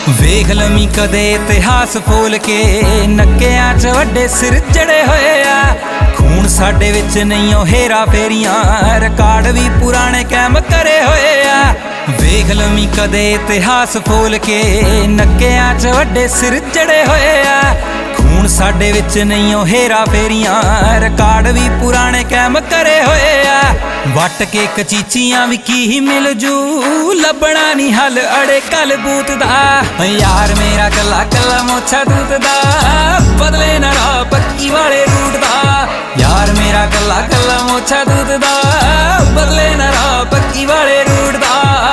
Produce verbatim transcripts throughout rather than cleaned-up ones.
ਵੇਖ ਲਵੀਂ ਕਦੇ ਇਤਿਹਾਸ ਫੋਲ ਕੇ, ਨੱਕਿਆਂ 'ਚ ਵੱਡੇ ਸਿਰ ਚੜੇ ਹੋਏ ਆ। ਖੂਨ ਸਾਡੇ ਵਿੱਚ ਨਹੀਂ ਉਹ ਹੇਰਾ ਫੇਰੀਆਂ, ਰਿਕਾਰਡ ਵੀ ਪੁਰਾਣੇ ਕਾਇਮ ਕਰੇ ਹੋਏ ਆ। ਵੇਖ ਲਵੀਂ ਕਦੇ ਇਤਿਹਾਸ ਫੋਲ ਕੇ, ਨੱਕਿਆਂ 'ਚ ਵੱਡੇ ਸਿਰ ਚੜੇ ਹੋਏ ਆ। ਖੂਨ ਸਾਡੇ ਵਿੱਚ ਨਹੀਂ ਉਹ ਹੇਰਾ ਫੇਰੀਆਂ, ਰਿਕਾਰਡ ਵੀ ਪੁਰਾਣੇ ਕਾਇਮ ਕਰੇ ਹੋਏ ਆ। ਵੱਟ ਕੇ ਕਚੀਚੀਆਂ ਵੀ ਕੀ ਮਿਲ ਜੂ, ਲੱਭਣਾ ਨਹੀਂ ਹੱਲ ਅੜੇ ਕਲਬੂਤ ਦਾ। ਯਾਰ ਮੇਰਾ ਕੱਲਾ ਕੱਲਾ ਮੋਛਾ ਦੂਤ ਦਾ, ਬਦਲੇ ਨਾ ਰਾਹ ਪੱਕੀ ਵਾਲੇ ਰੂਟ ਦਾ। ਯਾਰ ਮੇਰਾ ਕੱਲਾ ਕੱਲਾ ਮੋਛਾ ਦੂਤ ਦਾ, ਬਦਲੇ ਨਾ ਰਾਹ ਪੱਕੀ ਵਾਲੇ ਰੂਟ ਦਾ।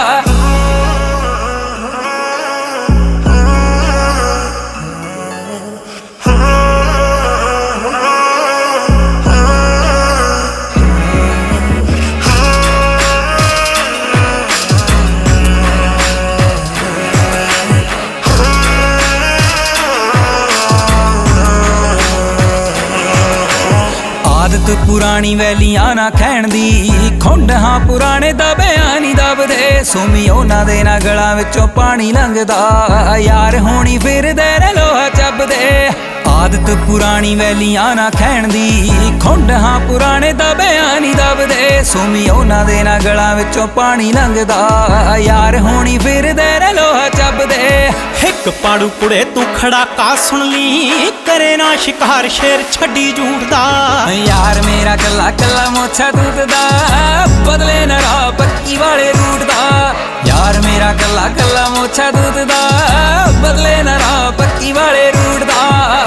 ਆਦਤ ਪੁਰਾਣੀ ਵੈਲੀਆਂ ਨਾ ਖੈਣ ਦੀ, ਖੁੰਡ ਹਾਂ ਪੁਰਾਣੇ ਦਬਿਆਂ ਨੀ ਦਬਦੇ। ਸੋਮੀ ਉਹਨਾਂ ਦੇ ਨਾ ਗਲਾਂ ਵਿੱਚੋਂ ਪਾਣੀ ਲੰਘਦਾ, ਯਾਰ ਹੋਣੀ ਫਿਰਦੇ ਨੇ ਲੋਹਾ ਚੱਬਦੇ। ਆਦਤ ਪੁਰਾਣੀ ਵੈਲੀਆਂ ਨਾ ਖੈਣ ਦੀ, ਖੁੰਡ ਹਾਂ ਪੁਰਾਣੇ ਦਬਿਆਂ ਨੀ ਦਬਦੇ। ਸੋਮੀ ਉਹਨਾਂ ਦੇ ਨਾ ਗਲਾਂ ਵਿੱਚੋਂ ਪਾਣੀ ਲੰਘਦਾ, ਯਾਰ ਹੋਣੀ ਫਿਰਦੇ ਨੇ ਲੋਹਾ ਚੱਬਦੇ। ਇੱਕ ਪਾੜੂ ਕੁੜੇ ਤੂੰ ਖੜਾ ਕਾ ਸੁਣ ਲਈ, ਕਰੇ ਨਾ ਸ਼ਿਕਾਰ ਸ਼ੇਰ ਛੱਡੀ ਝੂਠ ਦਾ। ਯਾਰ ਮੇਰਾ ਕੱਲਾ ਕੱਲਾ ਮੋਛਾ ਦੂਤ ਦਾ, ਬਦਲੇ ਨਾ ਰਾਹ ਪੱਕੀ ਵਾਲੇ ਰੂਟ ਦਾ। ਯਾਰ ਮੇਰਾ ਕੱਲਾ ਕੱਲਾ ਮੋਛਾ ਦੂਤ ਦਾ, ਬਦਲੇ ਨਾ ਰਾਹ ਪੱਕੀ ਵਾਲੇ ਰੂਟ ਦਾ।